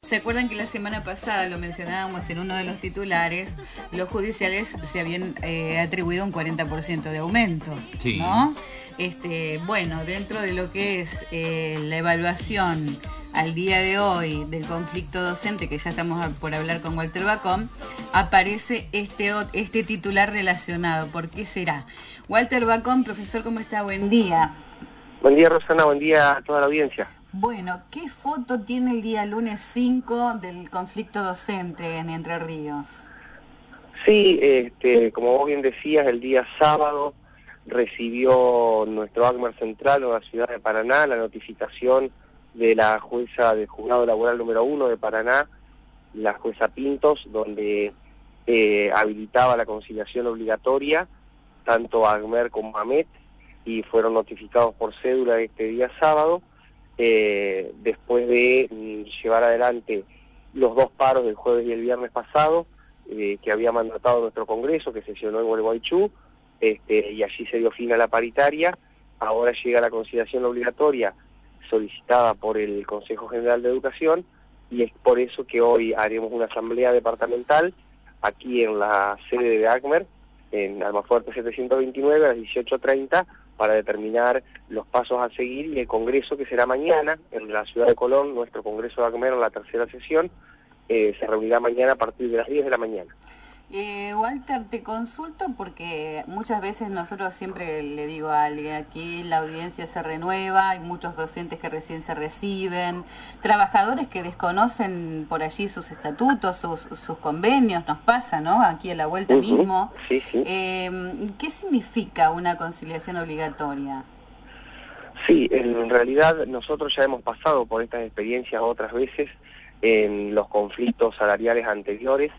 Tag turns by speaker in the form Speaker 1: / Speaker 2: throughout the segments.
Speaker 1: ¿Se acuerdan que la semana pasada lo mencionábamos en uno de los titulares? Los judiciales se habían atribuido un 40% de aumento,
Speaker 2: Sí.
Speaker 1: ¿no? Bueno, dentro de lo que es la evaluación al día de hoy del conflicto docente, que ya estamos por hablar con Walter Bacón, aparece este titular relacionado. ¿Por qué será? Walter Bacón, profesor, ¿cómo está? Buen día.
Speaker 3: Buen día, Rosana, buen día a toda la audiencia.
Speaker 1: Bueno, ¿qué foto tiene el día lunes 5 del conflicto docente en Entre Ríos?
Speaker 3: Sí, como vos bien decías, el día sábado recibió nuestro ACMER Central o la ciudad de Paraná la notificación de la jueza del Juzgado Laboral número 1 de Paraná, la jueza Pintos, donde habilitaba la conciliación obligatoria, tanto a ACMER como a AMET, y fueron notificados por cédula este día sábado, después de llevar adelante los dos paros del jueves y el viernes pasado, que había mandatado nuestro Congreso, que sesionó en Gualeguaychú, y allí se dio fin a la paritaria. Ahora llega la conciliación obligatoria solicitada por el Consejo General de Educación, y es por eso que hoy haremos una asamblea departamental aquí en la sede de ACMER, en Almafuerte 729 a las 18:30, para determinar los pasos a seguir, y el Congreso, que será mañana en la ciudad de Colón, nuestro Congreso de ACMER en la tercera sesión, se reunirá mañana a partir de las 10 de la mañana.
Speaker 1: Walter, te consulto porque muchas veces nosotros siempre le digo a alguien, aquí la audiencia se renueva, hay muchos docentes que recién se reciben, trabajadores que desconocen por allí sus estatutos, sus convenios, nos pasa, ¿no? Aquí a la vuelta mismo.
Speaker 3: Sí, sí.
Speaker 1: ¿Qué significa una conciliación obligatoria?
Speaker 3: Sí, en realidad nosotros ya hemos pasado por estas experiencias otras veces en los conflictos salariales anteriores.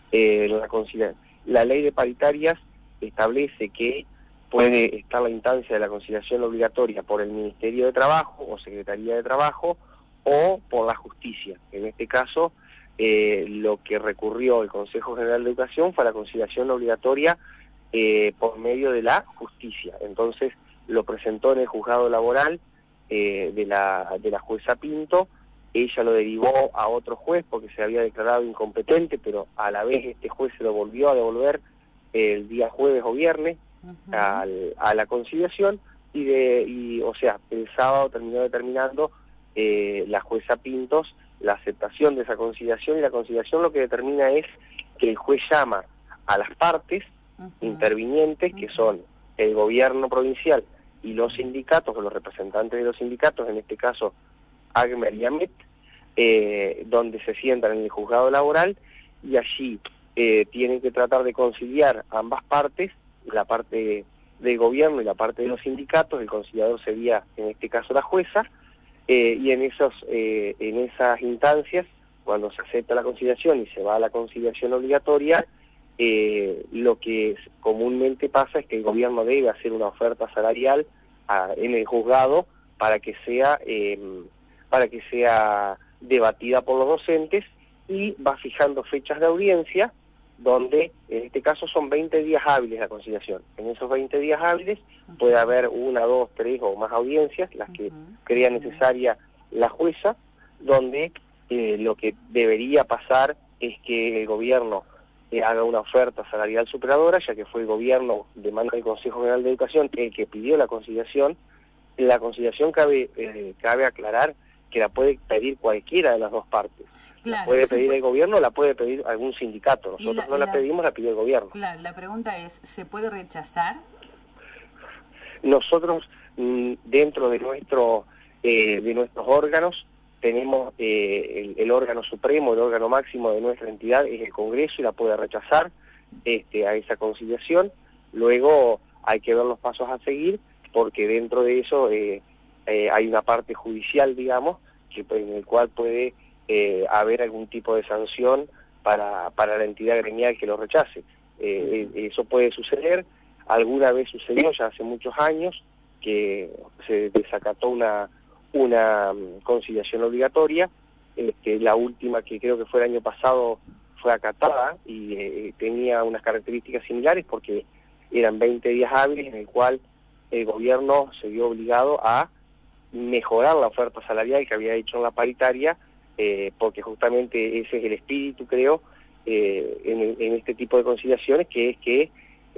Speaker 3: La ley de paritarias establece que puede estar la instancia de la conciliación obligatoria por el Ministerio de Trabajo o Secretaría de Trabajo o por la justicia. En este caso, lo que recurrió el Consejo General de Educación fue la conciliación obligatoria por medio de la justicia. Entonces, lo presentó en el juzgado laboral de la jueza Pinto. Ella lo derivó a otro juez porque se había declarado incompetente, pero a la vez este juez se lo volvió a devolver el día jueves o viernes a la conciliación, o sea, el sábado terminó determinando la jueza Pintos la aceptación de esa conciliación, y la conciliación lo que determina es que el juez llama a las partes intervinientes, que son el gobierno provincial y los sindicatos, o los representantes de los sindicatos, en este caso ACMER y AMET, donde se sientan en el juzgado laboral, y allí tienen que tratar de conciliar ambas partes, la parte del gobierno y la parte de los sindicatos. El conciliador sería en este caso la jueza, y en esas instancias, cuando se acepta la conciliación y se va a la conciliación obligatoria, lo que comúnmente pasa es que el gobierno debe hacer una oferta salarial en el juzgado para que sea debatida por los docentes, y va fijando fechas de audiencia, donde en este caso son 20 días hábiles la conciliación. En esos 20 días hábiles puede haber 1, 2, 3 o más audiencias, las que crea necesaria la jueza, donde lo que debería pasar es que el gobierno haga una oferta salarial superadora, ya que fue el gobierno, de mano del Consejo General de Educación, el que pidió la conciliación. La conciliación cabe aclarar que la puede pedir cualquiera de las dos partes.
Speaker 1: Claro,
Speaker 3: la puede pedir el gobierno, la puede pedir algún sindicato. Nosotros no la pedimos, la pidió el gobierno.
Speaker 1: Claro, la pregunta es, ¿se puede rechazar?
Speaker 3: Nosotros, dentro de nuestros órganos, tenemos el órgano supremo, el órgano máximo de nuestra entidad es el Congreso, y la puede rechazar a esa conciliación. Luego hay que ver los pasos a seguir, porque dentro de eso hay una parte judicial, digamos, en el cual puede haber algún tipo de sanción para la entidad gremial que lo rechace. Eso puede suceder. Alguna vez sucedió, ya hace muchos años, que se desacató una conciliación obligatoria. La última, que creo que fue el año pasado, fue acatada y tenía unas características similares, porque eran 20 días hábiles en el cual el gobierno se vio obligado a mejorar la oferta salarial que había hecho en la paritaria, porque justamente ese es el espíritu, creo, en este tipo de conciliaciones, que es que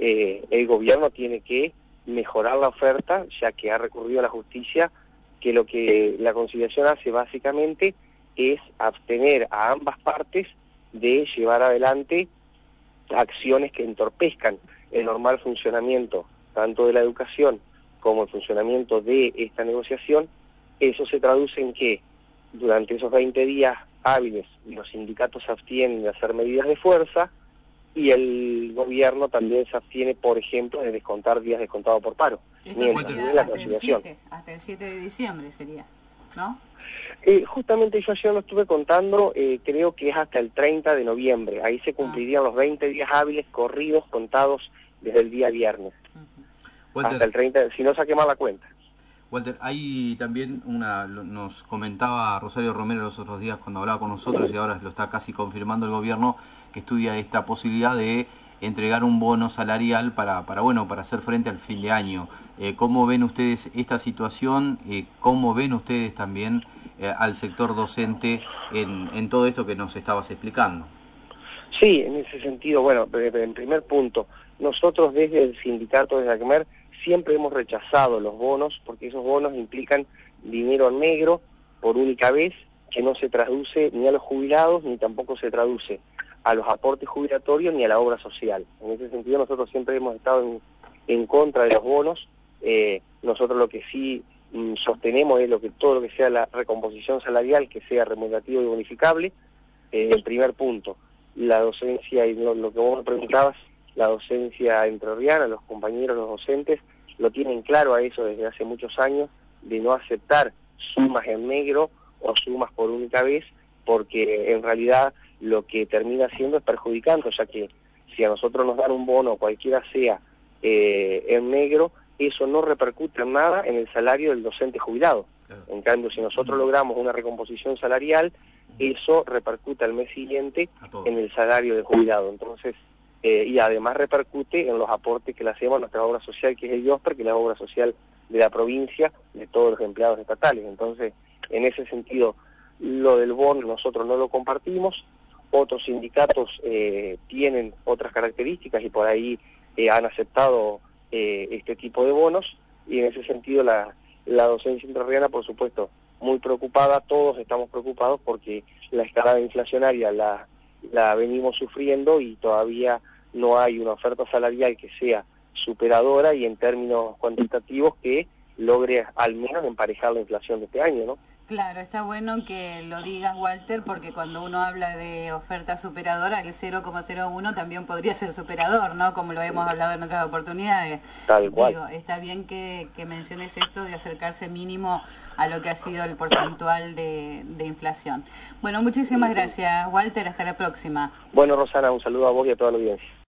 Speaker 3: el gobierno tiene que mejorar la oferta, ya que ha recurrido a la justicia, que lo que la conciliación hace básicamente es abstener a ambas partes de llevar adelante acciones que entorpezcan el normal funcionamiento tanto de la educación como el funcionamiento de esta negociación. Eso se traduce en que durante esos 20 días hábiles los sindicatos se abstienen de hacer medidas de fuerza y el gobierno también se abstiene, por ejemplo, de descontar días descontados por paro.
Speaker 1: Esto
Speaker 3: Mientras
Speaker 1: sería
Speaker 3: dure la
Speaker 1: hasta
Speaker 3: conciliación.
Speaker 1: hasta el 7 de diciembre sería, ¿no?
Speaker 3: Justamente yo ayer lo estuve contando, creo que es hasta el 30 de noviembre. Ahí se cumplirían los 20 días hábiles corridos, contados desde el día viernes.
Speaker 2: Walter,
Speaker 3: hasta el 30, si no saqué mal la cuenta.
Speaker 2: Walter, hay también nos comentaba Rosario Romero los otros días cuando hablaba con nosotros, y ahora lo está casi confirmando el gobierno, que estudia esta posibilidad de entregar un bono salarial para hacer frente al fin de año. ¿Cómo ven ustedes esta situación? ¿Cómo ven ustedes también al sector docente en todo esto que nos estabas explicando?
Speaker 3: Sí, en ese sentido, bueno, en primer punto, nosotros desde el sindicato de ACMER siempre hemos rechazado los bonos, porque esos bonos implican dinero negro por única vez, que no se traduce ni a los jubilados, ni tampoco se traduce a los aportes jubilatorios, ni a la obra social. En ese sentido nosotros siempre hemos estado en contra de los bonos. Nosotros lo que sí sostenemos es todo lo que sea la recomposición salarial, que sea remunerativo y bonificable. El primer punto, la docencia, y lo que vos me preguntabas, la docencia entrerriana, los compañeros, los docentes, lo tienen claro a eso desde hace muchos años, de no aceptar sumas en negro o sumas por única vez, porque en realidad lo que termina haciendo es perjudicando, ya que si a nosotros nos dan un bono, cualquiera sea, en negro, eso no repercute en nada en el salario del docente jubilado. En cambio, si nosotros logramos una recomposición salarial, eso repercute al mes siguiente en el salario del jubilado. Entonces, y además repercute en los aportes que le hacemos a nuestra obra social, que es el IOSPER, que es la obra social de la provincia, de todos los empleados estatales. Entonces, en ese sentido, lo del bono nosotros no lo compartimos. Otros sindicatos tienen otras características y por ahí han aceptado este tipo de bonos, y en ese sentido la docencia entrerriana, por supuesto, muy preocupada. Todos estamos preocupados porque la escalada inflacionaria la venimos sufriendo y todavía no hay una oferta salarial que sea superadora y en términos cuantitativos que logre al menos emparejar la inflación de este año, ¿no?
Speaker 1: Claro, está bueno que lo digas, Walter, porque cuando uno habla de oferta superadora, el 0,01 también podría ser superador, ¿no? Como lo hemos hablado en otras oportunidades.
Speaker 3: Tal cual.
Speaker 1: Digo, está bien que menciones esto de acercarse mínimo a lo que ha sido el porcentual de inflación. Bueno, muchísimas gracias, Walter. Hasta la próxima.
Speaker 3: Bueno, Rosana, un saludo a vos y a toda la audiencia.